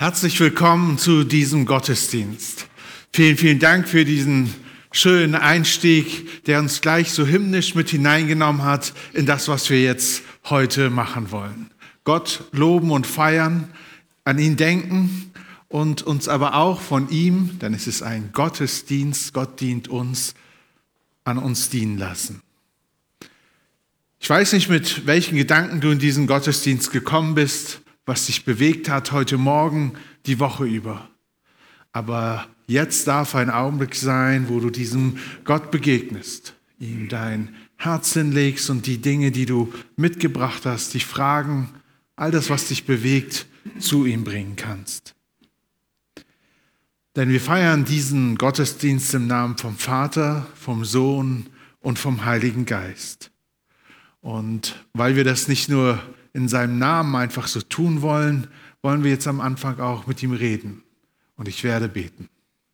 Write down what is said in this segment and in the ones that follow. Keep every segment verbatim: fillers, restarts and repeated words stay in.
Herzlich willkommen zu diesem Gottesdienst. Vielen, vielen Dank für diesen schönen Einstieg, der uns gleich so hymnisch mit hineingenommen hat in das, was wir jetzt heute machen wollen. Gott loben und feiern, an ihn denken und uns aber auch von ihm, denn es ist ein Gottesdienst, Gott dient uns, an uns dienen lassen. Ich weiß nicht, mit welchen Gedanken du in diesen Gottesdienst gekommen bist, was dich bewegt hat heute Morgen, die Woche über. Aber jetzt darf ein Augenblick sein, wo du diesem Gott begegnest, ihm dein Herz hinlegst und die Dinge, die du mitgebracht hast, die Fragen, all das, was dich bewegt, zu ihm bringen kannst. Denn wir feiern diesen Gottesdienst im Namen vom Vater, vom Sohn und vom Heiligen Geist. Und weil wir das nicht nur in seinem Namen einfach so tun wollen, wollen wir jetzt am Anfang auch mit ihm reden. Und ich werde beten.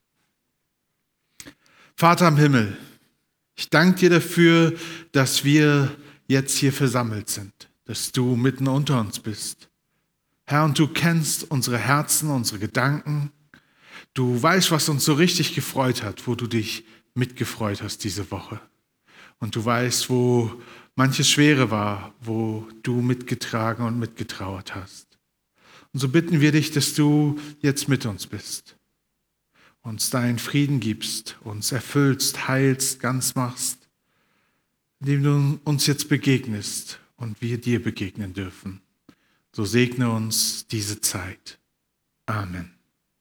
Vater im Himmel, ich danke dir dafür, dass wir jetzt hier versammelt sind, dass du mitten unter uns bist. Herr, und du kennst unsere Herzen, unsere Gedanken. Du weißt, was uns so richtig gefreut hat, wo du dich mitgefreut hast diese Woche. Und du weißt, wo manches Schwere war, wo du mitgetragen und mitgetrauert hast. Und so bitten wir dich, dass du jetzt mit uns bist, uns deinen Frieden gibst, uns erfüllst, heilst, ganz machst, indem du uns jetzt begegnest und wir dir begegnen dürfen. So segne uns diese Zeit. Amen.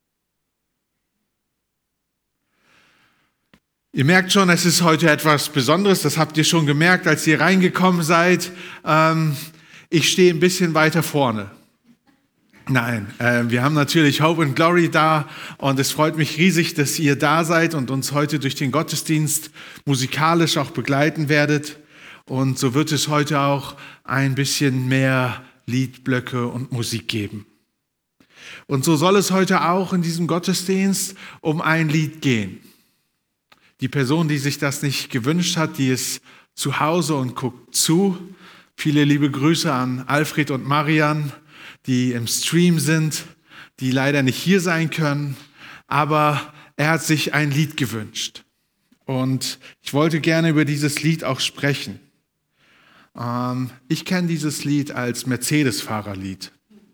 Ihr merkt schon, es ist heute etwas Besonderes, das habt ihr schon gemerkt, als ihr reingekommen seid. Ähm, ich stehe ein bisschen weiter vorne. Nein, äh, wir haben natürlich Hope and Glory da und es freut mich riesig, dass ihr da seid und uns heute durch den Gottesdienst musikalisch auch begleiten werdet. Und so wird es heute auch ein bisschen mehr Liedblöcke und Musik geben. Und so soll es heute auch in diesem Gottesdienst um ein Lied gehen. Die Person, die sich das nicht gewünscht hat, die ist zu Hause und guckt zu. Viele liebe Grüße an Alfred und Marian, die im Stream sind, die leider nicht hier sein können. Aber er hat sich ein Lied gewünscht. Und ich wollte gerne über dieses Lied auch sprechen. Ähm, ich kenne dieses Lied als Mercedes-Fahrerlied.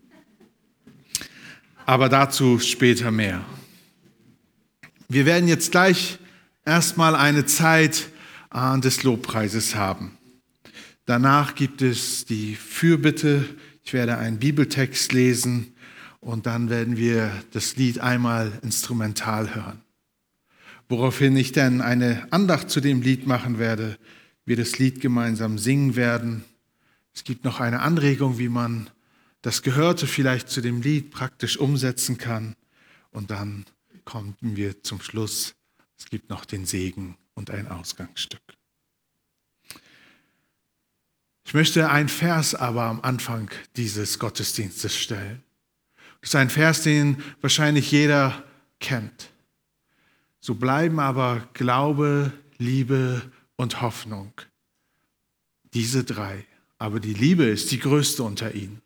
Aber dazu später mehr. Wir werden jetzt gleich erstmal eine Zeit äh, des Lobpreises haben. Danach gibt es die Fürbitte. Ich werde einen Bibeltext lesen und dann werden wir das Lied einmal instrumental hören. Woraufhin ich dann eine Andacht zu dem Lied machen werde, wir das Lied gemeinsam singen werden. Es gibt noch eine Anregung, wie man das Gehörte vielleicht zu dem Lied praktisch umsetzen kann. Und dann kommen wir zum Schluss. Es gibt noch den Segen und ein Ausgangsstück. Ich möchte einen Vers aber am Anfang dieses Gottesdienstes stellen. Das ist ein Vers, den wahrscheinlich jeder kennt. So bleiben aber Glaube, Liebe und Hoffnung. Diese drei. Aber die Liebe ist die größte unter ihnen.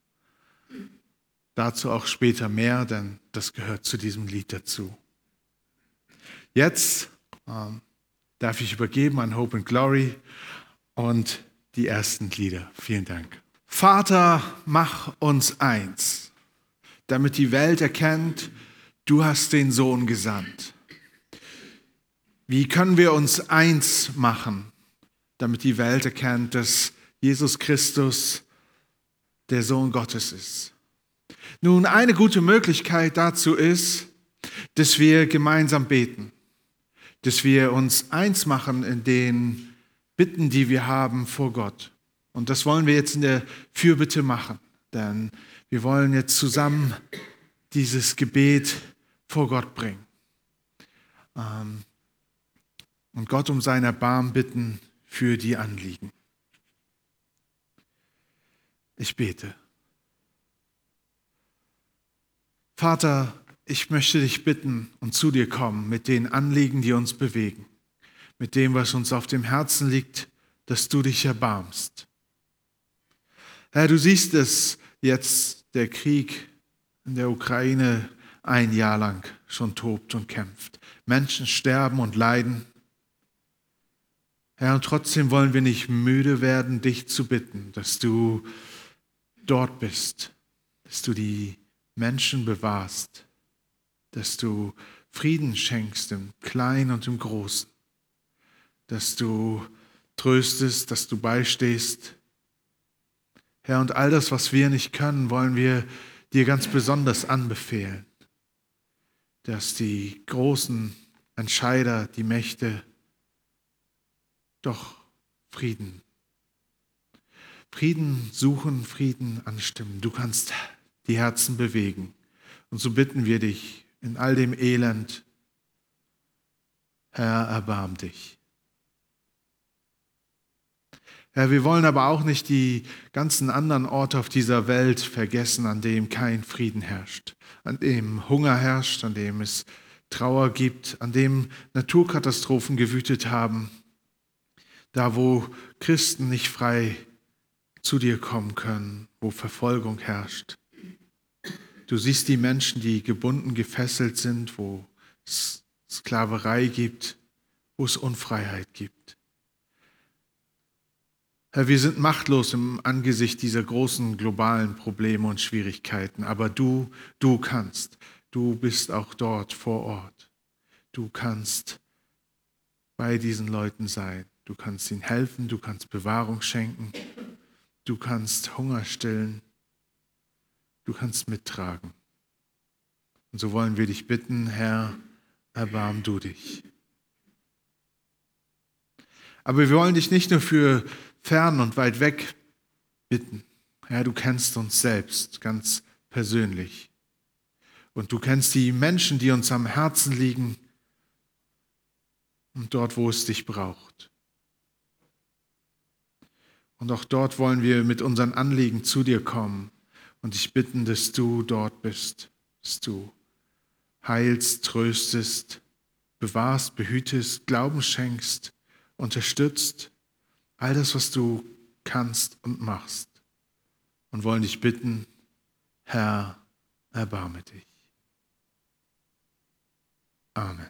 Dazu auch später mehr, denn das gehört zu diesem Lied dazu. Jetzt ähm, darf ich übergeben an Hope and Glory und die ersten Lieder. Vielen Dank. Vater, mach uns eins, damit die Welt erkennt, du hast den Sohn gesandt. Wie können wir uns eins machen, damit die Welt erkennt, dass Jesus Christus der Sohn Gottes ist? Nun, eine gute Möglichkeit dazu ist, dass wir gemeinsam beten. Dass wir uns eins machen in den Bitten, die wir haben vor Gott. Und das wollen wir jetzt in der Fürbitte machen. Denn wir wollen jetzt zusammen dieses Gebet vor Gott bringen. Und Gott um sein Erbarmen bitten für die Anliegen. Ich bete. Vater, ich möchte dich bitten und zu dir kommen mit den Anliegen, die uns bewegen, mit dem, was uns auf dem Herzen liegt, dass du dich erbarmst. Herr, du siehst es jetzt, der Krieg in der Ukraine ein Jahr lang schon tobt und kämpft. Menschen sterben und leiden. Herr, und trotzdem wollen wir nicht müde werden, dich zu bitten, dass du dort bist, dass du die Menschen bewahrst, dass du Frieden schenkst im Kleinen und im Großen, dass du tröstest, dass du beistehst. Herr, und all das, was wir nicht können, wollen wir dir ganz besonders anbefehlen, dass die großen Entscheider, die Mächte, doch Frieden, Frieden suchen, Frieden anstimmen. Du kannst die Herzen bewegen. Und so bitten wir dich in all dem Elend, Herr, erbarm dich. Herr, wir wollen aber auch nicht die ganzen anderen Orte auf dieser Welt vergessen, an dem kein Frieden herrscht, an dem Hunger herrscht, an dem es Trauer gibt, an dem Naturkatastrophen gewütet haben, da wo Christen nicht frei zu dir kommen können, wo Verfolgung herrscht. Du siehst die Menschen, die gebunden, gefesselt sind, wo es Sklaverei gibt, wo es Unfreiheit gibt. Herr, wir sind machtlos im Angesicht dieser großen globalen Probleme und Schwierigkeiten, aber du, du kannst. Du bist auch dort vor Ort. Du kannst bei diesen Leuten sein. Du kannst ihnen helfen, du kannst Bewahrung schenken, du kannst Hunger stillen, du kannst mittragen. Und so wollen wir dich bitten, Herr, erbarm du dich. Aber wir wollen dich nicht nur für fern und weit weg bitten. Herr, du kennst uns selbst ganz persönlich. Und du kennst die Menschen, die uns am Herzen liegen und dort, wo es dich braucht. Und auch dort wollen wir mit unseren Anliegen zu dir kommen und dich bitten, dass du dort bist, dass du heilst, tröstest, bewahrst, behütest, Glauben schenkst, unterstützt, all das, was du kannst und machst. Und wollen dich bitten, Herr, erbarme dich. Amen.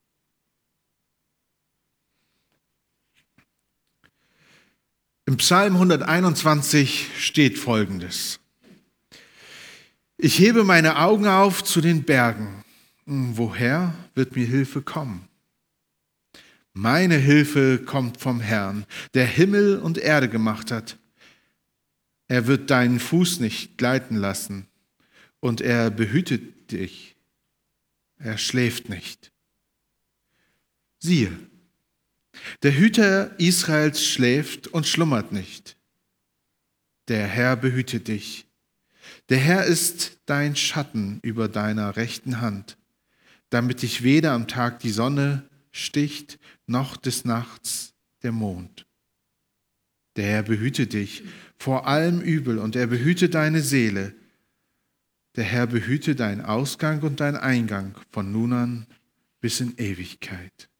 Im Psalm hunderteinundzwanzig steht Folgendes: Ich hebe meine Augen auf zu den Bergen. Woher wird mir Hilfe kommen? Meine Hilfe kommt vom Herrn, der Himmel und Erde gemacht hat. Er wird deinen Fuß nicht gleiten lassen und er behütet dich. Er schläft nicht. Siehe, der Hüter Israels schläft und schlummert nicht. Der Herr behütet dich. Der Herr ist dein Schatten über deiner rechten Hand, damit dich weder am Tag die Sonne sticht, noch des Nachts der Mond. Der Herr behütet dich vor allem Übel und er behütet deine Seele. Der Herr behüte deinen Ausgang und deinen Eingang von nun an bis in Ewigkeit.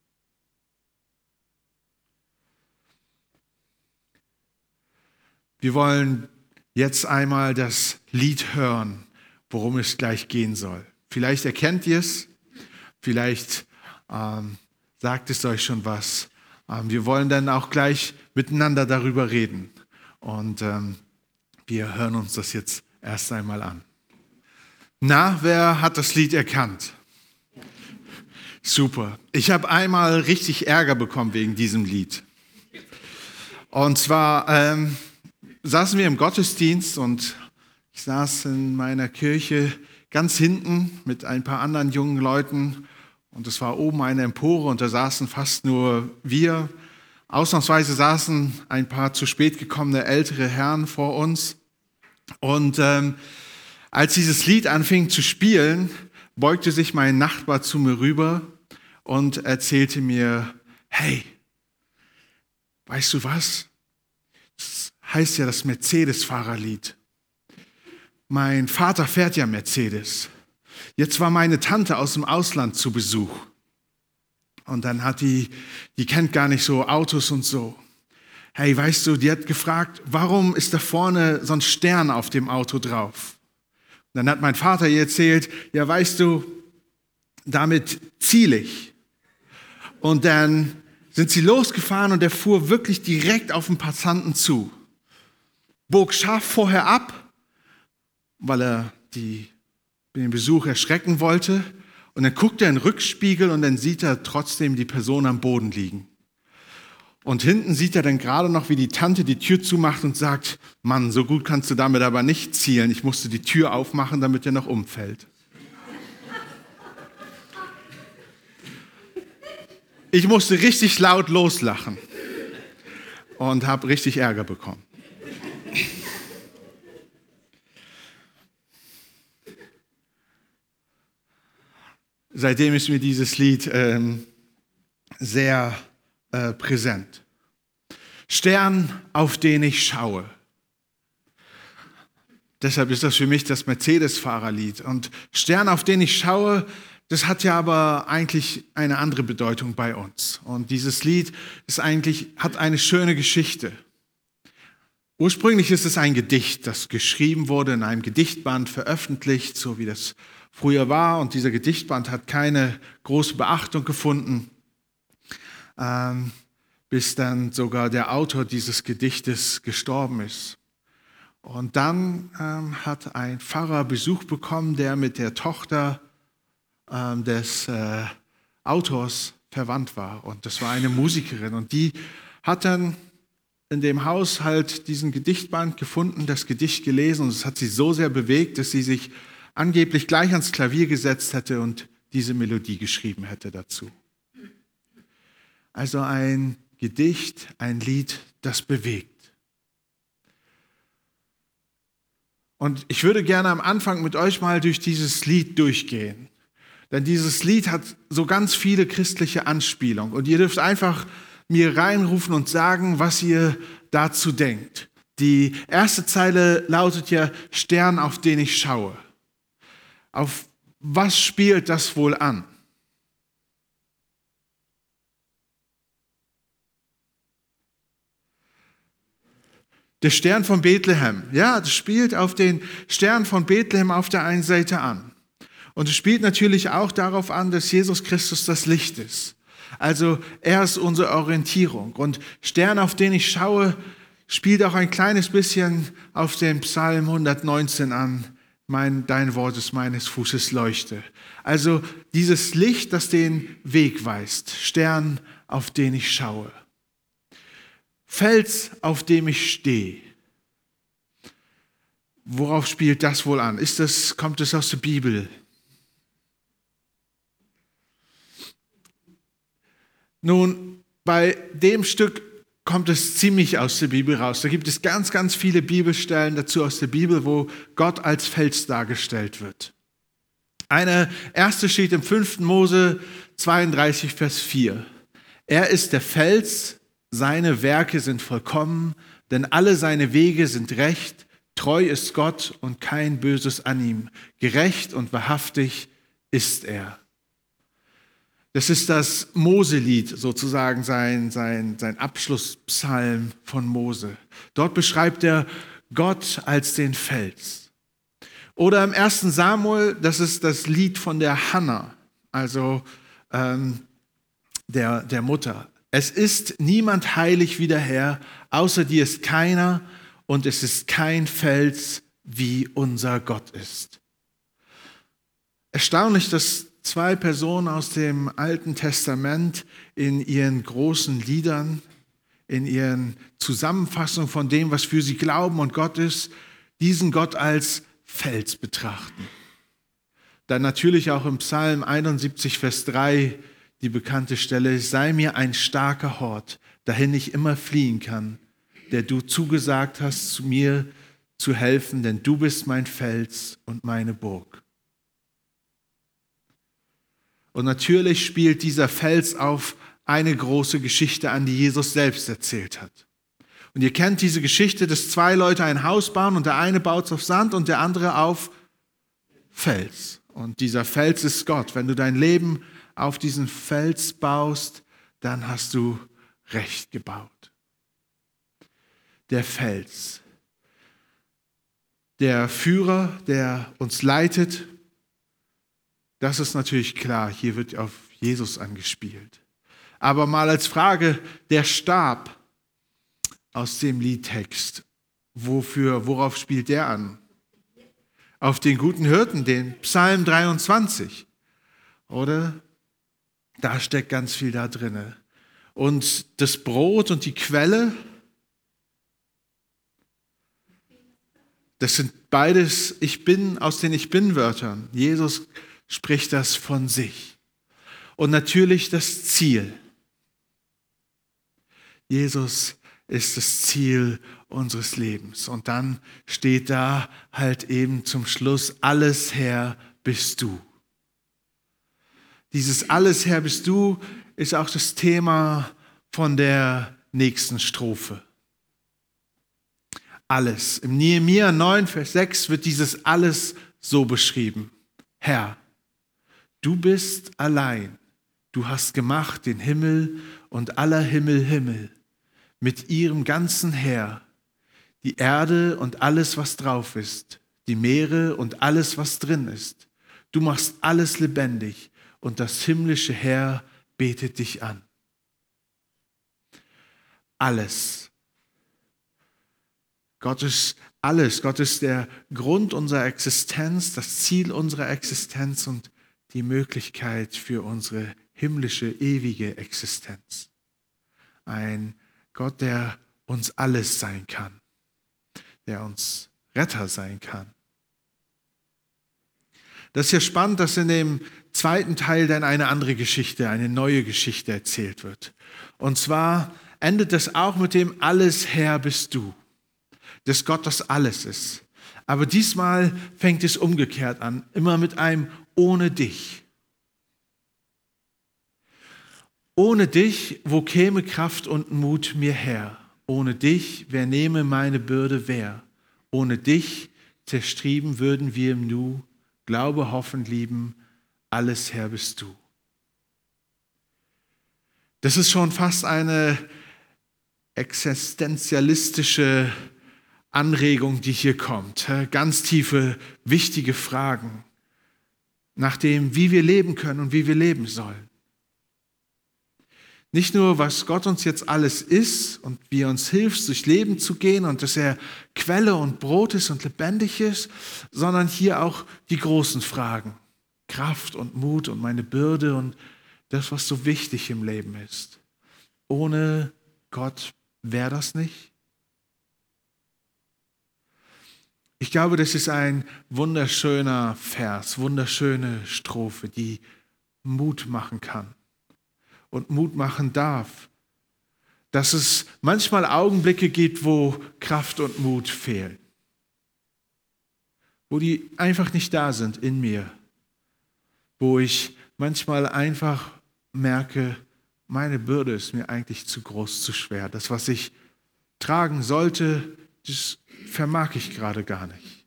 Wir wollen jetzt einmal das Lied hören, worum es gleich gehen soll. Vielleicht erkennt ihr es, vielleicht ähm, sagt es euch schon was. Ähm, wir wollen dann auch gleich miteinander darüber reden. Und ähm, wir hören uns das jetzt erst einmal an. Na, wer hat das Lied erkannt? Super. Ich habe einmal richtig Ärger bekommen wegen diesem Lied. Und zwar ähm, saßen wir im Gottesdienst und ich saß in meiner Kirche ganz hinten mit ein paar anderen jungen Leuten und es war oben eine Empore und da saßen fast nur wir. Ausnahmsweise saßen ein paar zu spät gekommene ältere Herren vor uns und ähm, als dieses Lied anfing zu spielen, beugte sich mein Nachbar zu mir rüber und erzählte mir, hey, weißt du was? Das heißt ja das Mercedes-Fahrerlied. Mein Vater fährt ja Mercedes. Jetzt war meine Tante aus dem Ausland zu Besuch. Und dann hat die, die kennt gar nicht so Autos und so. Hey, weißt du, die hat gefragt, warum ist da vorne so ein Stern auf dem Auto drauf? Dann hat mein Vater ihr erzählt, ja weißt du, damit ziele ich. Und dann sind sie losgefahren und er fuhr wirklich direkt auf den Passanten zu. Bog scharf vorher ab, weil er die, den Besuch erschrecken wollte. Und dann guckt er in den Rückspiegel und dann sieht er trotzdem die Person am Boden liegen. Und hinten sieht er dann gerade noch, wie die Tante die Tür zumacht und sagt, Mann, so gut kannst du damit aber nicht zielen. Ich musste die Tür aufmachen, damit er noch umfällt. Ich musste richtig laut loslachen und habe richtig Ärger bekommen. Seitdem ist mir dieses Lied ähm, sehr äh, präsent. Stern, auf den ich schaue. Deshalb ist das für mich das Mercedes-Fahrerlied. Und Stern, auf den ich schaue, das hat ja aber eigentlich eine andere Bedeutung bei uns. Und dieses Lied ist eigentlich, hat eine schöne Geschichte. Ursprünglich ist es ein Gedicht, das geschrieben wurde, in einem Gedichtband veröffentlicht, so wie das früher war. Und dieser Gedichtband hat keine große Beachtung gefunden, ähm, bis dann sogar der Autor dieses Gedichtes gestorben ist. Und dann ähm, hat ein Pfarrer Besuch bekommen, der mit der Tochter ähm, des äh, Autors verwandt war. Und das war eine Musikerin. Und die hat dann in dem Haus halt diesen Gedichtband gefunden, das Gedicht gelesen. Und es hat sie so sehr bewegt, dass sie sich angeblich gleich ans Klavier gesetzt hätte und diese Melodie geschrieben hätte dazu. Also ein Gedicht, ein Lied, das bewegt. Und ich würde gerne am Anfang mit euch mal durch dieses Lied durchgehen. Denn dieses Lied hat so ganz viele christliche Anspielungen. Und ihr dürft einfach mir reinrufen und sagen, was ihr dazu denkt. Die erste Zeile lautet ja, Stern, auf den ich schaue. Auf was spielt das wohl an? Der Stern von Bethlehem, ja, das spielt auf den Stern von Bethlehem auf der einen Seite an. Und es spielt natürlich auch darauf an, dass Jesus Christus das Licht ist. Also er ist unsere Orientierung. Und Stern, auf den ich schaue, spielt auch ein kleines bisschen auf den Psalm hundertneunzehn an. Mein, dein Wort ist meines Fußes Leuchte. Also dieses Licht, das den Weg weist. Stern, auf den ich schaue. Fels, auf dem ich stehe. Worauf spielt das wohl an? Ist das, kommt es aus der Bibel? Nun, bei dem Stück kommt es ziemlich aus der Bibel raus. Da gibt es ganz, ganz viele Bibelstellen dazu aus der Bibel, wo Gott als Fels dargestellt wird. Eine erste steht im fünften Mose zweiunddreißig, Vers vier. Er ist der Fels, seine Werke sind vollkommen, denn alle seine Wege sind recht. Treu ist Gott und kein Böses an ihm. Gerecht und wahrhaftig ist er. Das ist das Moselied, sozusagen sein, sein, sein Abschlusspsalm von Mose. Dort beschreibt er Gott als den Fels. Oder im ersten Samuel, das ist das Lied von der Hannah, also ähm, der, der Mutter. Es ist niemand heilig wie der Herr, außer dir ist keiner und es ist kein Fels, wie unser Gott ist. Erstaunlich, dass zwei Personen aus dem Alten Testament in ihren großen Liedern, in ihren Zusammenfassungen von dem, was für sie glauben und Gott ist, diesen Gott als Fels betrachten. Dann natürlich auch im Psalm einundsiebzig, Vers drei, die bekannte Stelle, sei mir ein starker Hort, dahin ich immer fliehen kann, der du zugesagt hast, zu mir zu helfen, denn du bist mein Fels und meine Burg. Und natürlich spielt dieser Fels auf eine große Geschichte an, die Jesus selbst erzählt hat. Und ihr kennt diese Geschichte, dass zwei Leute ein Haus bauen und der eine baut es auf Sand und der andere auf Fels. Und dieser Fels ist Gott. Wenn du dein Leben auf diesen Fels baust, dann hast du recht gebaut. Der Fels. der Führer, der uns leitet. Das ist natürlich klar, hier wird auf Jesus angespielt. Aber mal als Frage, der Stab aus dem Liedtext, wofür, worauf spielt der an? Auf den guten Hirten, den Psalm dreiundzwanzig. Oder? Da steckt ganz viel da drin. Und das Brot und die Quelle, das sind beides Ich bin aus den Ich bin-Wörtern. Jesus spricht das von sich. Und natürlich das Ziel. Jesus ist das Ziel unseres Lebens. Und dann steht da halt eben zum Schluss, alles Herr bist du. Dieses alles Herr bist du ist auch das Thema von der nächsten Strophe. Alles. Im Nehemia neun, Vers sechs wird dieses alles so beschrieben. Herr, du bist allein. Du hast gemacht den Himmel und aller Himmel Himmel mit ihrem ganzen Heer, die Erde und alles, was drauf ist, die Meere und alles, was drin ist. Du machst alles lebendig und das himmlische Heer betet dich an. Alles. Gott ist alles. Gott ist der Grund unserer Existenz, das Ziel unserer Existenz und die Möglichkeit für unsere himmlische, ewige Existenz. Ein Gott, der uns alles sein kann, der uns Retter sein kann. Das ist ja spannend, dass in dem zweiten Teil dann eine andere Geschichte, eine neue Geschichte erzählt wird. Und zwar endet das auch mit dem Alles Herr bist du, dass Gott das alles ist. Aber diesmal fängt es umgekehrt an, immer mit einem ohne dich. Ohne dich, wo käme Kraft und Mut mir her? Ohne dich, wer nehme meine Bürde wer? Ohne dich, zerstrieben würden wir im Nu, Glaube, hoffen, lieben, alles Herr bist du. Das ist schon fast eine existenzialistische Anregung, die hier kommt. Ganz tiefe, wichtige Fragen nach dem, wie wir leben können und wie wir leben sollen. Nicht nur, was Gott uns jetzt alles ist und wie er uns hilft, durchs Leben zu gehen und dass er Quelle und Brot ist und lebendig ist, sondern hier auch die großen Fragen. Kraft und Mut und meine Bürde und das, was so wichtig im Leben ist. Ohne Gott wäre das nicht. Ich glaube, das ist ein wunderschöner Vers, wunderschöne Strophe, die Mut machen kann. Und Mut machen darf, dass es manchmal Augenblicke gibt, wo Kraft und Mut fehlen, wo die einfach nicht da sind in mir, wo ich manchmal einfach merke, meine Bürde ist mir eigentlich zu groß, zu schwer. Das, was ich tragen sollte, das vermag ich gerade gar nicht.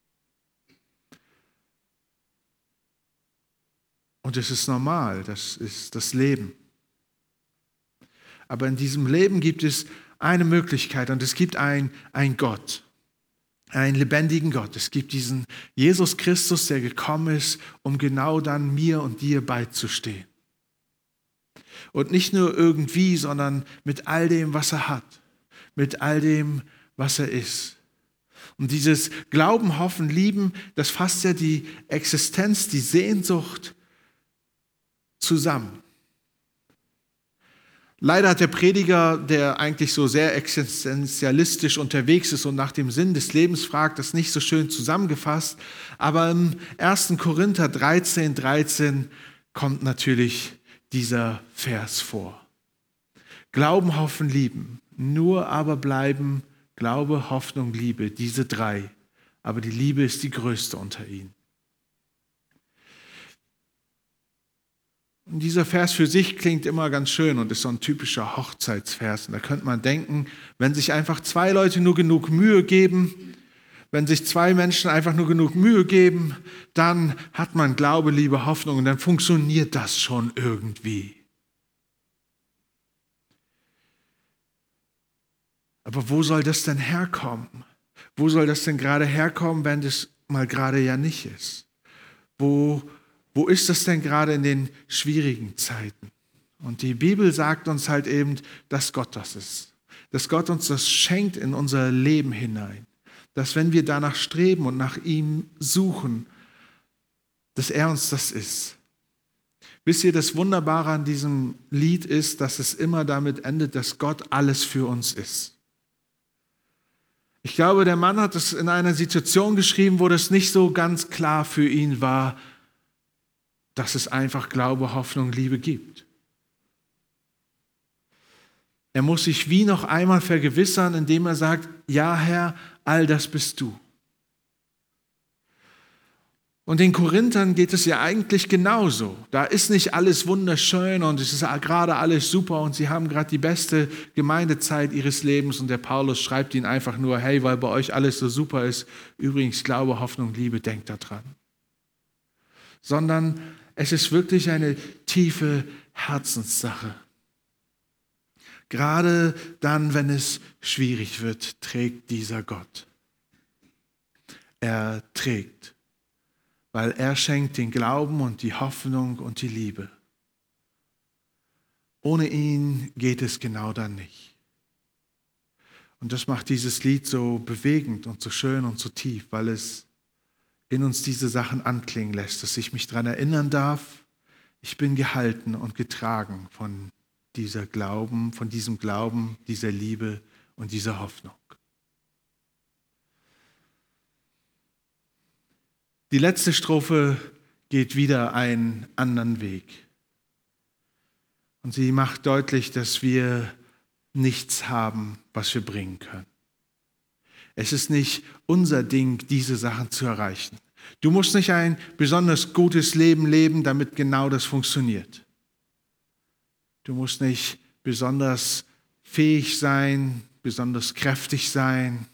Und es ist normal, das ist das Leben. Aber in diesem Leben gibt es eine Möglichkeit und es gibt einen Gott, einen lebendigen Gott. Es gibt diesen Jesus Christus, der gekommen ist, um genau dann mir und dir beizustehen. Und nicht nur irgendwie, sondern mit all dem, was er hat, mit all dem, was er ist. Und dieses Glauben, Hoffen, Lieben, das fasst ja die Existenz, die Sehnsucht zusammen. Leider hat der Prediger, der eigentlich so sehr existenzialistisch unterwegs ist und nach dem Sinn des Lebens fragt, das nicht so schön zusammengefasst. Aber im ersten Korinther dreizehn, dreizehn kommt natürlich dieser Vers vor. Glauben, Hoffen, Lieben. Nur aber bleiben Glaube, Hoffnung, Liebe, diese drei. Aber die Liebe ist die größte unter ihnen. Und dieser Vers für sich klingt immer ganz schön und ist so ein typischer Hochzeitsvers. Und da könnte man denken, wenn sich einfach zwei Leute nur genug Mühe geben, wenn sich zwei Menschen einfach nur genug Mühe geben, dann hat man Glaube, Liebe, Hoffnung und dann funktioniert das schon irgendwie. Aber wo soll das denn herkommen? Wo soll das denn gerade herkommen, wenn das mal gerade ja nicht ist? Wo, wo ist das denn gerade in den schwierigen Zeiten? Und die Bibel sagt uns halt eben, dass Gott das ist. Dass Gott uns das schenkt in unser Leben hinein. Dass wenn wir danach streben und nach ihm suchen, dass er uns das ist. Wisst ihr, das Wunderbare an diesem Lied ist, dass es immer damit endet, dass Gott alles für uns ist. Ich glaube, der Mann hat es in einer Situation geschrieben, wo das nicht so ganz klar für ihn war, dass es einfach Glaube, Hoffnung, Liebe gibt. Er muss sich wie noch einmal vergewissern, indem er sagt, ja Herr, all das bist du. Und den Korinthern geht es ja eigentlich genauso. Da ist nicht alles wunderschön und es ist gerade alles super und sie haben gerade die beste Gemeindezeit ihres Lebens und der Paulus schreibt ihnen einfach nur, hey, weil bei euch alles so super ist, übrigens Glaube, Hoffnung, Liebe, denkt daran. Sondern es ist wirklich eine tiefe Herzenssache. Gerade dann, wenn es schwierig wird, trägt dieser Gott. Er trägt. Weil er schenkt den Glauben und die Hoffnung und die Liebe. Ohne ihn geht es genau dann nicht. Und das macht dieses Lied so bewegend und so schön und so tief, weil es in uns diese Sachen anklingen lässt, dass ich mich daran erinnern darf, ich bin gehalten und getragen von dieser Glauben, von diesem Glauben, dieser Liebe und dieser Hoffnung. Die letzte Strophe geht wieder einen anderen Weg. Und sie macht deutlich, dass wir nichts haben, was wir bringen können. Es ist nicht unser Ding, diese Sachen zu erreichen. Du musst nicht ein besonders gutes Leben leben, damit genau das funktioniert. Du musst nicht besonders fähig sein, besonders kräftig sein,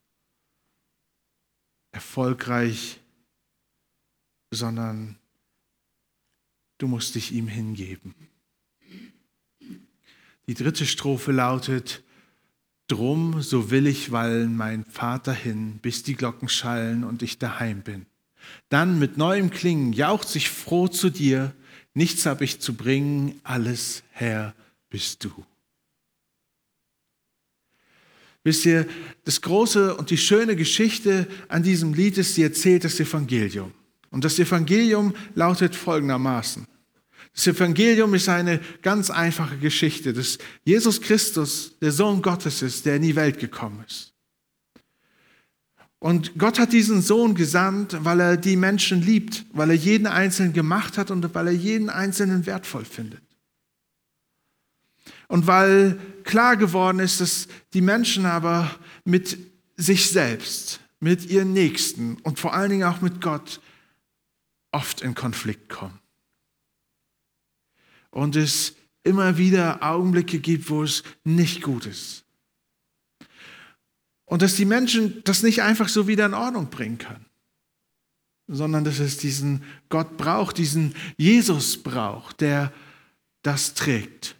erfolgreich, sondern du musst dich ihm hingeben. Die dritte Strophe lautet, drum, so will ich wallen mein Vater hin, bis die Glocken schallen und ich daheim bin. Dann mit neuem Klingen jauchz ich froh zu dir, nichts hab ich zu bringen, alles Herr bist du. Wisst ihr, das große und die schöne Geschichte an diesem Lied ist, sie erzählt das Evangelium. Und das Evangelium lautet folgendermaßen. Das Evangelium ist eine ganz einfache Geschichte, dass Jesus Christus der Sohn Gottes ist, der in die Welt gekommen ist. Und Gott hat diesen Sohn gesandt, weil er die Menschen liebt, weil er jeden Einzelnen gemacht hat und weil er jeden Einzelnen wertvoll findet. Und weil klar geworden ist, dass die Menschen aber mit sich selbst, mit ihren Nächsten und vor allen Dingen auch mit Gott oft in Konflikt kommen. Und es immer wieder Augenblicke gibt, wo es nicht gut ist. Und dass die Menschen das nicht einfach so wieder in Ordnung bringen können, sondern dass es diesen Gott braucht, diesen Jesus braucht, der das trägt,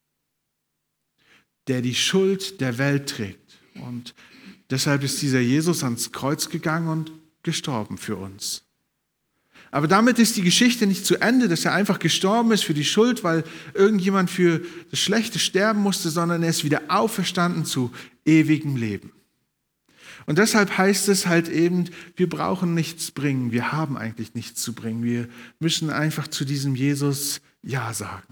der die Schuld der Welt trägt. Und deshalb ist dieser Jesus ans Kreuz gegangen und gestorben für uns. Aber damit ist die Geschichte nicht zu Ende, dass er einfach gestorben ist für die Schuld, weil irgendjemand für das Schlechte sterben musste, sondern er ist wieder auferstanden zu ewigem Leben. Und deshalb heißt es halt eben, wir brauchen nichts bringen, wir haben eigentlich nichts zu bringen, wir müssen einfach zu diesem Jesus Ja sagen.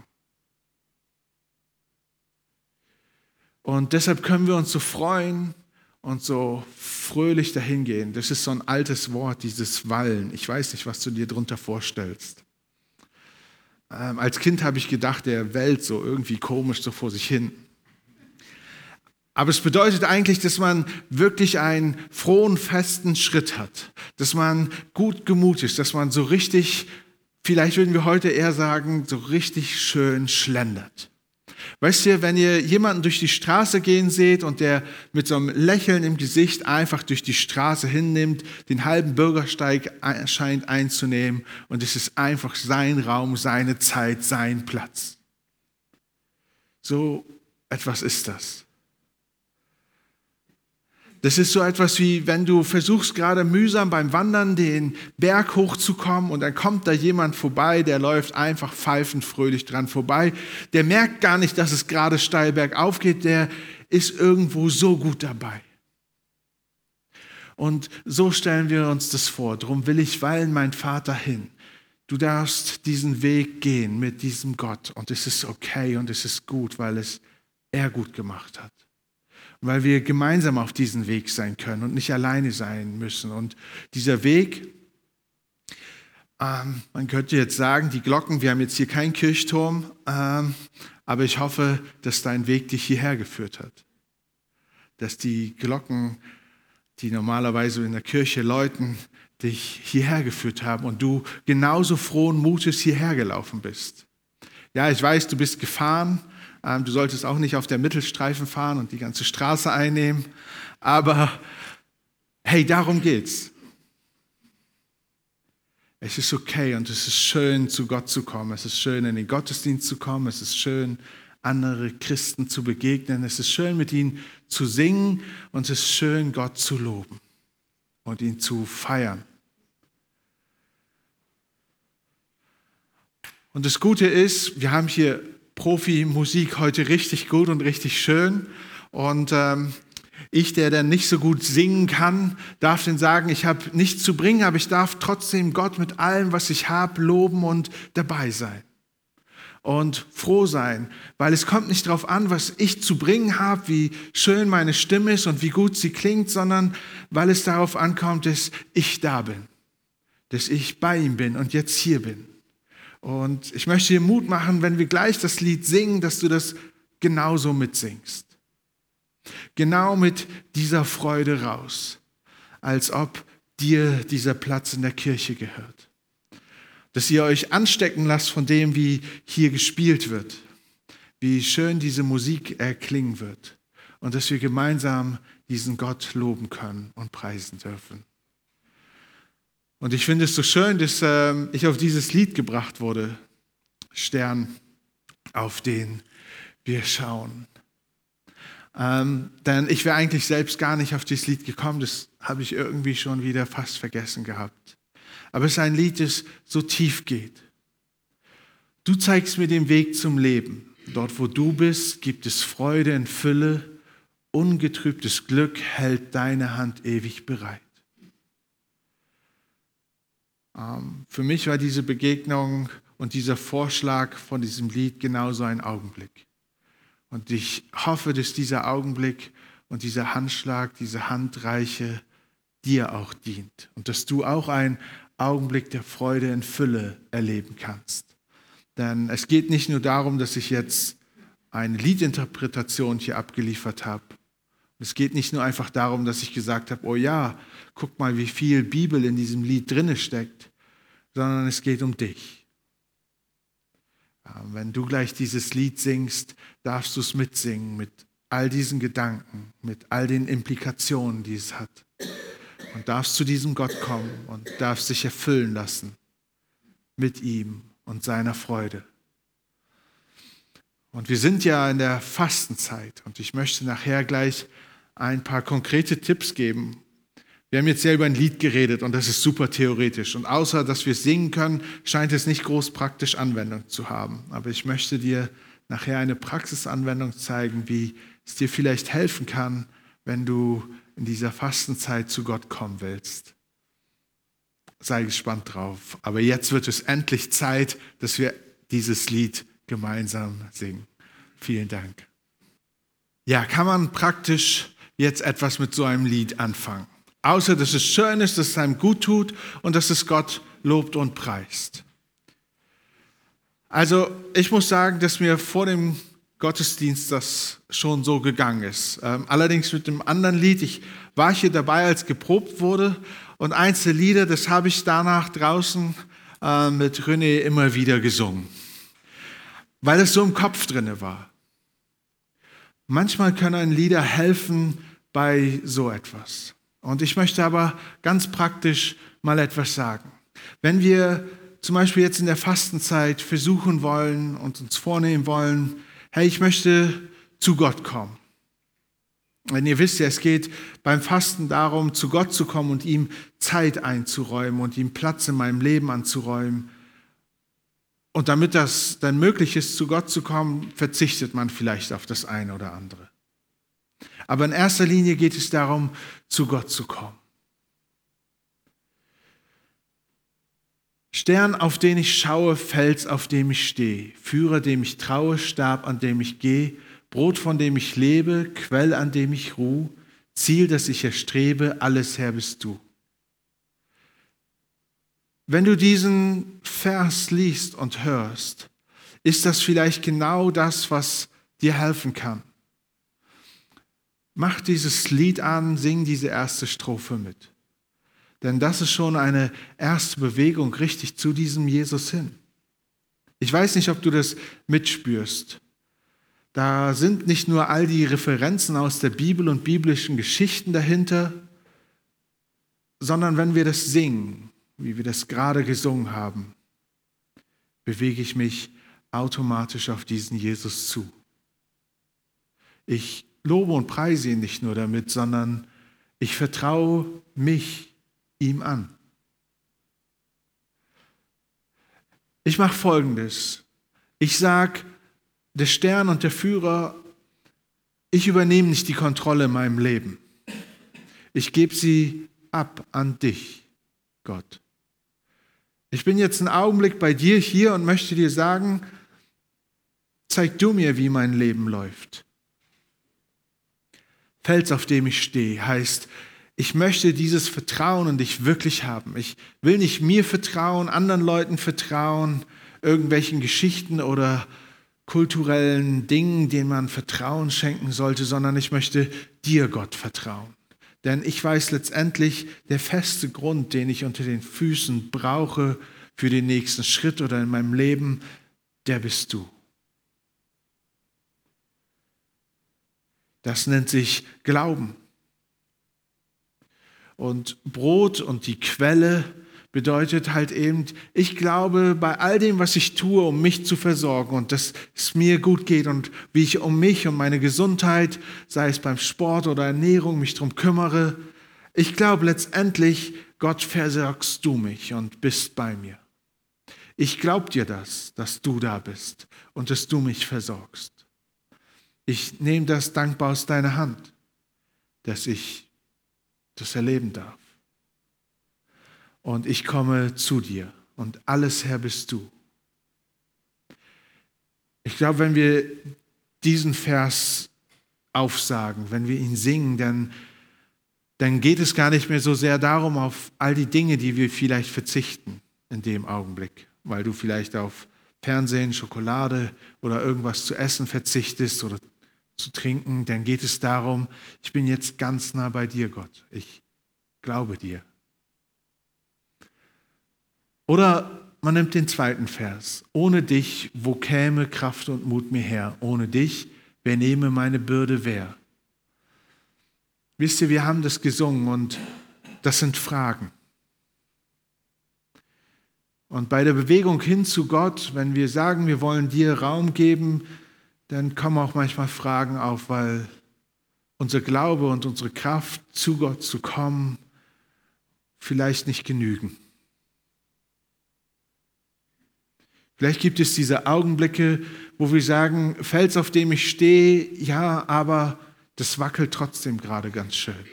Und deshalb können wir uns so freuen und so fröhlich dahingehen. Das ist so ein altes Wort, dieses Wallen. Ich weiß nicht, was du dir darunter vorstellst. Ähm, als Kind habe ich gedacht, der wellt so irgendwie komisch so vor sich hin. Aber es bedeutet eigentlich, dass man wirklich einen frohen, festen Schritt hat. Dass man gut gemutet ist, dass man so richtig, vielleicht würden wir heute eher sagen, so richtig schön schlendert. Weißt du, wenn ihr jemanden durch die Straße gehen seht und der mit so einem Lächeln im Gesicht einfach durch die Straße hinnimmt, den halben Bürgersteig scheint einzunehmen und es ist einfach sein Raum, seine Zeit, sein Platz. So etwas ist das. Das ist so etwas wie, wenn du versuchst gerade mühsam beim Wandern den Berg hochzukommen und dann kommt da jemand vorbei, der läuft einfach pfeifend fröhlich dran vorbei. Der merkt gar nicht, dass es gerade steil bergauf geht, der ist irgendwo so gut dabei. Und so stellen wir uns das vor. Darum will ich weilen mein Vater hin. Du darfst diesen Weg gehen mit diesem Gott und es ist okay und es ist gut, weil es er gut gemacht hat. Weil wir gemeinsam auf diesem Weg sein können und nicht alleine sein müssen. Und dieser Weg, ähm, man könnte jetzt sagen, die Glocken, wir haben jetzt hier keinen Kirchturm, ähm, aber ich hoffe, dass dein Weg dich hierher geführt hat. Dass die Glocken, die normalerweise in der Kirche läuten, dich hierher geführt haben und du genauso frohen Mutes hierher gelaufen bist. Ja, ich weiß, du bist gefahren. Du solltest auch nicht auf der Mittelstreifen fahren und die ganze Straße einnehmen. Aber hey, darum geht's. Es ist okay und es ist schön, zu Gott zu kommen. Es ist schön, in den Gottesdienst zu kommen. Es ist schön, andere Christen zu begegnen. Es ist schön, mit ihnen zu singen und es ist schön, Gott zu loben und ihn zu feiern. Und das Gute ist, wir haben hier Profi-Musik heute richtig gut und richtig schön. Und ähm, ich, der dann nicht so gut singen kann, darf dann sagen, ich habe nichts zu bringen, aber ich darf trotzdem Gott mit allem, was ich habe, loben und dabei sein. Und froh sein, weil es kommt nicht darauf an, was ich zu bringen habe, wie schön meine Stimme ist und wie gut sie klingt, sondern weil es darauf ankommt, dass ich da bin, dass ich bei ihm bin und jetzt hier bin. Und ich möchte dir Mut machen, wenn wir gleich das Lied singen, dass du das genauso mitsingst. Genau mit dieser Freude raus, als ob dir dieser Platz in der Kirche gehört. Dass ihr euch anstecken lasst von dem, wie hier gespielt wird, wie schön diese Musik erklingen wird und dass wir gemeinsam diesen Gott loben können und preisen dürfen. Und ich finde es so schön, dass äh, ich auf dieses Lied gebracht wurde, Stern, auf den wir schauen. Ähm, denn ich wäre eigentlich selbst gar nicht auf dieses Lied gekommen, das habe ich irgendwie schon wieder fast vergessen gehabt. Aber es ist ein Lied, das so tief geht. Du zeigst mir den Weg zum Leben. Dort, wo du bist, gibt es Freude in Fülle. Ungetrübtes Glück hält deine Hand ewig bereit. Ähm, für mich war diese Begegnung und dieser Vorschlag von diesem Lied genauso ein Augenblick. Und ich hoffe, dass dieser Augenblick und dieser Handschlag, diese Handreiche dir auch dient. Und dass du auch einen Augenblick der Freude in Fülle erleben kannst. Denn es geht nicht nur darum, dass ich jetzt eine Liedinterpretation hier abgeliefert habe. Es geht nicht nur einfach darum, dass ich gesagt habe, oh ja, guck mal, wie viel Bibel in diesem Lied drin steckt, sondern es geht um dich. Wenn du gleich dieses Lied singst, darfst du es mitsingen mit all diesen Gedanken, mit all den Implikationen, die es hat. Und darfst zu diesem Gott kommen und darfst dich erfüllen lassen mit ihm und seiner Freude. Und wir sind ja in der Fastenzeit und ich möchte nachher gleich ein paar konkrete Tipps geben. Wir haben jetzt ja über ein Lied geredet und das ist super theoretisch. Und außer, dass wir es singen können, scheint es nicht groß praktisch Anwendung zu haben. Aber ich möchte dir nachher eine Praxisanwendung zeigen, wie es dir vielleicht helfen kann, wenn du in dieser Fastenzeit zu Gott kommen willst. Sei gespannt drauf. Aber jetzt wird es endlich Zeit, dass wir dieses Lied gemeinsam singen. Vielen Dank. Ja, kann man praktisch jetzt etwas mit so einem Lied anfangen? Außer, dass es schön ist, dass es einem gut tut und dass es Gott lobt und preist. Also ich muss sagen, dass mir vor dem Gottesdienst das schon so gegangen ist. Ähm, allerdings mit einem anderen Lied. Ich war hier dabei, als geprobt wurde. Und eins der Lieder, das habe ich danach draußen äh, mit René immer wieder gesungen. Weil es so im Kopf drin war. Manchmal können Lieder helfen bei so etwas. Und ich möchte aber ganz praktisch mal etwas sagen. Wenn wir zum Beispiel jetzt in der Fastenzeit versuchen wollen und uns vornehmen wollen, hey, ich möchte zu Gott kommen. Denn ihr wisst ja, es geht beim Fasten darum, zu Gott zu kommen und ihm Zeit einzuräumen und ihm Platz in meinem Leben anzuräumen. Und damit das dann möglich ist, zu Gott zu kommen, verzichtet man vielleicht auf das eine oder andere. Aber in erster Linie geht es darum, zu Gott zu kommen. Stern, auf den ich schaue, Fels, auf dem ich stehe, Führer, dem ich traue, Stab, an dem ich gehe, Brot, von dem ich lebe, Quell, an dem ich ruhe, Ziel, das ich erstrebe, alles Herr bist du. Wenn du diesen Vers liest und hörst, ist das vielleicht genau das, was dir helfen kann. Mach dieses Lied an, sing diese erste Strophe mit. Denn das ist schon eine erste Bewegung richtig zu diesem Jesus hin. Ich weiß nicht, ob du das mitspürst. Da sind nicht nur all die Referenzen aus der Bibel und biblischen Geschichten dahinter, sondern wenn wir das singen, wie wir das gerade gesungen haben, bewege ich mich automatisch auf diesen Jesus zu. Ich lobe und preise ihn nicht nur damit, sondern ich vertraue mich ihm an. Ich mache Folgendes. Ich sage, der Stern und der Führer, ich übernehme nicht die Kontrolle in meinem Leben. Ich gebe sie ab an dich, Gott. Ich bin jetzt einen Augenblick bei dir hier und möchte dir sagen, zeig du mir, wie mein Leben läuft. Fels, auf dem ich stehe, heißt, ich möchte dieses Vertrauen in dich wirklich haben. Ich will nicht mir vertrauen, anderen Leuten vertrauen, irgendwelchen Geschichten oder kulturellen Dingen, denen man Vertrauen schenken sollte, sondern ich möchte dir, Gott, vertrauen. Denn ich weiß letztendlich, der feste Grund, den ich unter den Füßen brauche für den nächsten Schritt oder in meinem Leben, der bist du. Das nennt sich Glauben. Und Brot und die Quelle bedeutet halt eben, ich glaube bei all dem, was ich tue, um mich zu versorgen und dass es mir gut geht und wie ich um mich und meine Gesundheit, sei es beim Sport oder Ernährung, mich darum kümmere. Ich glaube letztendlich, Gott, versorgst du mich und bist bei mir. Ich glaube dir das, dass du da bist und dass du mich versorgst. Ich nehme das dankbar aus deiner Hand, dass ich das erleben darf. Und ich komme zu dir und alles, Herr, bist du. Ich glaube, wenn wir diesen Vers aufsagen, wenn wir ihn singen, dann, dann geht es gar nicht mehr so sehr darum, auf all die Dinge, die wir vielleicht verzichten in dem Augenblick, weil du vielleicht auf Fernsehen, Schokolade oder irgendwas zu essen verzichtest oder zu trinken, dann geht es darum, ich bin jetzt ganz nah bei dir, Gott. Ich glaube dir. Oder man nimmt den zweiten Vers. Ohne dich, wo käme Kraft und Mut mir her? Ohne dich, wer nehme meine Bürde wer? Wisst ihr, wir haben das gesungen und das sind Fragen. Und bei der Bewegung hin zu Gott, wenn wir sagen, wir wollen dir Raum geben, dann kommen auch manchmal Fragen auf, weil unser Glaube und unsere Kraft, zu Gott zu kommen, vielleicht nicht genügen. Vielleicht gibt es diese Augenblicke, wo wir sagen, Fels, auf dem ich stehe, ja, aber das wackelt trotzdem gerade ganz schön.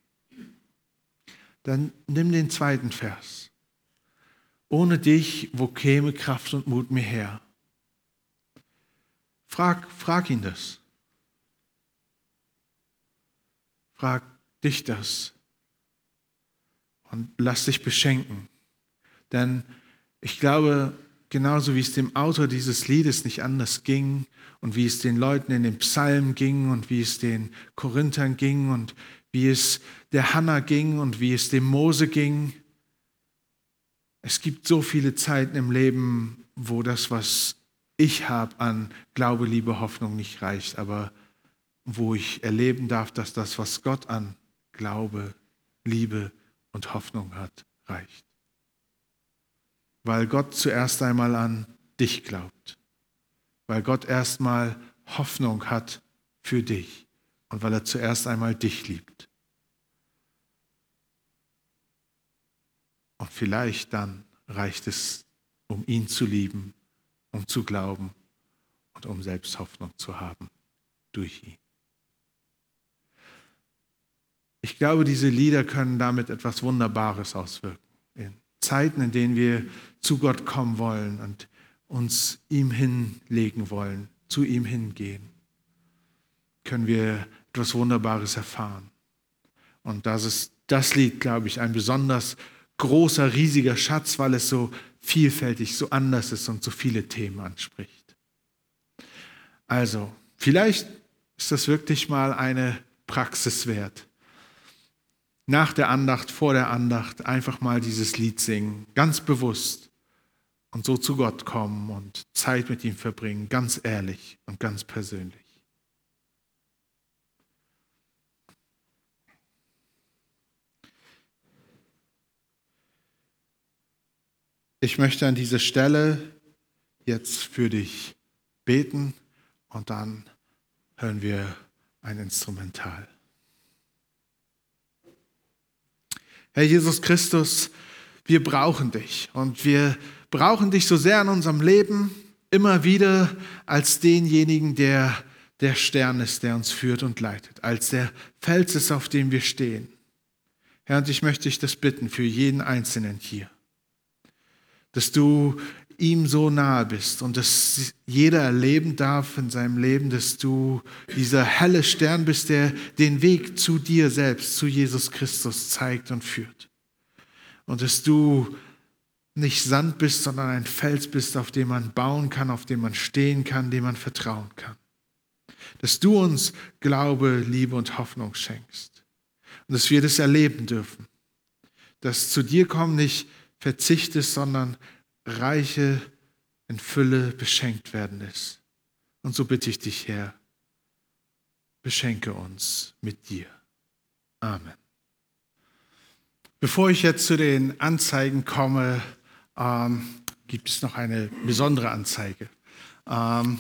Dann nimm den zweiten Vers. Ohne dich, wo käme Kraft und Mut mir her? Frag, frag ihn das. Frag dich das. Und lass dich beschenken. Denn ich glaube, genauso wie es dem Autor dieses Liedes nicht anders ging und wie es den Leuten in den Psalmen ging und wie es den Korinthern ging und wie es der Hannah ging und wie es dem Mose ging. Es gibt so viele Zeiten im Leben, wo das, was ich habe an Glaube, Liebe, Hoffnung nicht reicht, aber wo ich erleben darf, dass das, was Gott an Glaube, Liebe und Hoffnung hat, reicht. Weil Gott zuerst einmal an dich glaubt. Weil Gott erstmal Hoffnung hat für dich. und weil er zuerst einmal dich liebt. Und vielleicht dann reicht es, um ihn zu lieben, um zu glauben und um selbst Hoffnung zu haben durch ihn. Ich glaube, diese Lieder können damit etwas Wunderbares auswirken. In Zeiten, in denen wir zu Gott kommen wollen und uns ihm hinlegen wollen, zu ihm hingehen, können wir etwas Wunderbares erfahren. Und das ist das Lied, glaube ich, ein besonders großer, riesiger Schatz, weil es so vielfältig, so anders ist und so viele Themen anspricht. Also, vielleicht ist das wirklich mal eine Praxis wert. Nach der Andacht, vor der Andacht einfach mal dieses Lied singen, ganz bewusst und so zu Gott kommen und Zeit mit ihm verbringen, ganz ehrlich und ganz persönlich. Ich möchte an dieser Stelle jetzt für dich beten und dann hören wir ein Instrumental. Herr Jesus Christus, wir brauchen dich und wir brauchen dich so sehr in unserem Leben, immer wieder als denjenigen, der der Stern ist, der uns führt und leitet, als der Fels ist, auf dem wir stehen. Herr, und ich möchte dich das bitten für jeden Einzelnen hier, dass du ihm so nahe bist und dass jeder erleben darf in seinem Leben, dass du dieser helle Stern bist, der den Weg zu dir selbst, zu Jesus Christus zeigt und führt. Und dass du nicht Sand bist, sondern ein Fels bist, auf dem man bauen kann, auf dem man stehen kann, dem man vertrauen kann. Dass du uns Glaube, Liebe und Hoffnung schenkst. Und dass wir das erleben dürfen. Dass zu dir kommen nicht verzichtest, sondern reiche in Fülle beschenkt werden ist. Und so bitte ich dich, Herr, beschenke uns mit dir. Amen. Bevor ich jetzt zu den Anzeigen komme, ähm, gibt es noch eine besondere Anzeige. Ähm,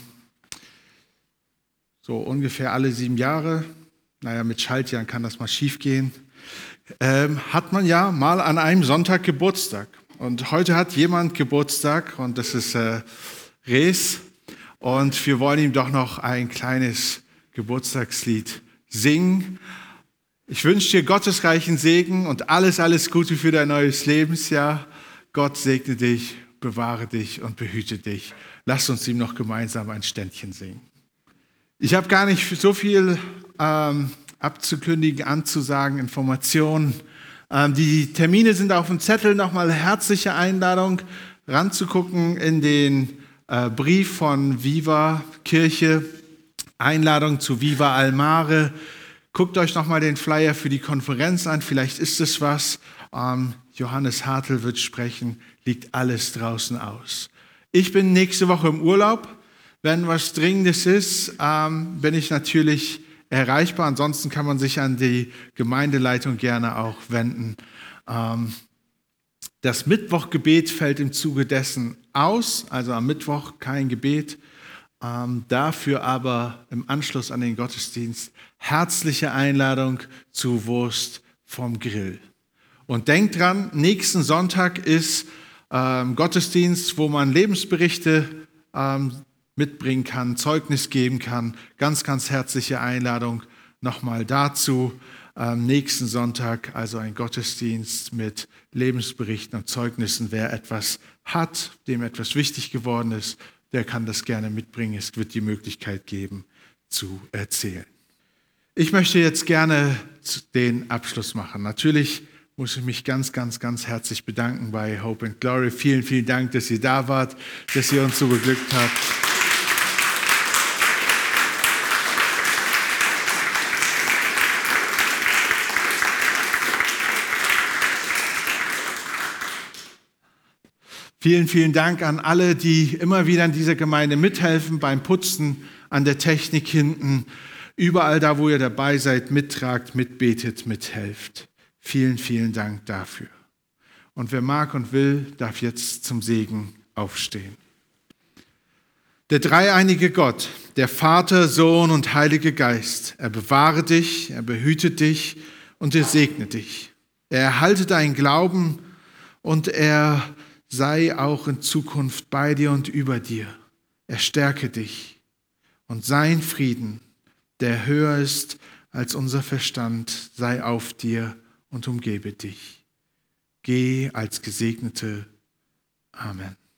so ungefähr alle sieben Jahre, naja, mit Schaltjahren kann das mal schief gehen, ähm, hat man ja mal an einem Sonntag Geburtstag. Und heute hat jemand Geburtstag und das ist äh, Rees. Und wir wollen ihm doch noch ein kleines Geburtstagslied singen. Ich wünsche dir gottesreichen Segen und alles, alles Gute für dein neues Lebensjahr. Gott segne dich, bewahre dich und behüte dich. Lass uns ihm noch gemeinsam ein Ständchen singen. Ich habe gar nicht so viel ähm, abzukündigen, anzusagen, Informationen. Ähm, die Termine sind auf dem Zettel. Nochmal herzliche Einladung, ranzugucken in den äh, Brief von Viva Kirche. Einladung zu Viva Almare. Guckt euch nochmal den Flyer für die Konferenz an. Vielleicht ist es was. Ähm, Johannes Hartl wird sprechen. Liegt alles draußen aus. Ich bin nächste Woche im Urlaub. Wenn was Dringendes ist, ähm, bin ich natürlich erreichbar. Ansonsten kann man sich an die Gemeindeleitung gerne auch wenden. Ähm, das Mittwochgebet fällt im Zuge dessen aus, also am Mittwoch kein Gebet. Ähm, dafür aber im Anschluss an den Gottesdienst herzliche Einladung zu Wurst vom Grill. Und denkt dran, nächsten Sonntag ist ähm, Gottesdienst, wo man Lebensberichte ähm, mitbringen kann, Zeugnis geben kann. Ganz, ganz herzliche Einladung nochmal dazu. Ähm, nächsten Sonntag also ein Gottesdienst mit Lebensberichten und Zeugnissen. Wer etwas hat, dem etwas wichtig geworden ist, der kann das gerne mitbringen. Es wird die Möglichkeit geben, zu erzählen. Ich möchte jetzt gerne den Abschluss machen. Natürlich muss ich mich ganz, ganz, ganz herzlich bedanken bei Hope and Glory. Vielen, vielen Dank, dass ihr da wart, dass ihr uns so beglückt habt. Vielen, vielen Dank an alle, die immer wieder in dieser Gemeinde mithelfen, beim Putzen, an der Technik hinten, überall da, wo ihr dabei seid, mittragt, mitbetet, mithelft. Vielen, vielen Dank dafür. Und wer mag und will, darf jetzt zum Segen aufstehen. Der dreieinige Gott, der Vater, Sohn und Heilige Geist, er bewahre dich, er behüte dich und er segne dich. Er erhalte deinen Glauben und er sei auch in Zukunft bei dir und über dir. Er stärke dich und sein Frieden, der höher ist als unser Verstand, sei auf dir und umgebe dich. Geh als Gesegnete. Amen.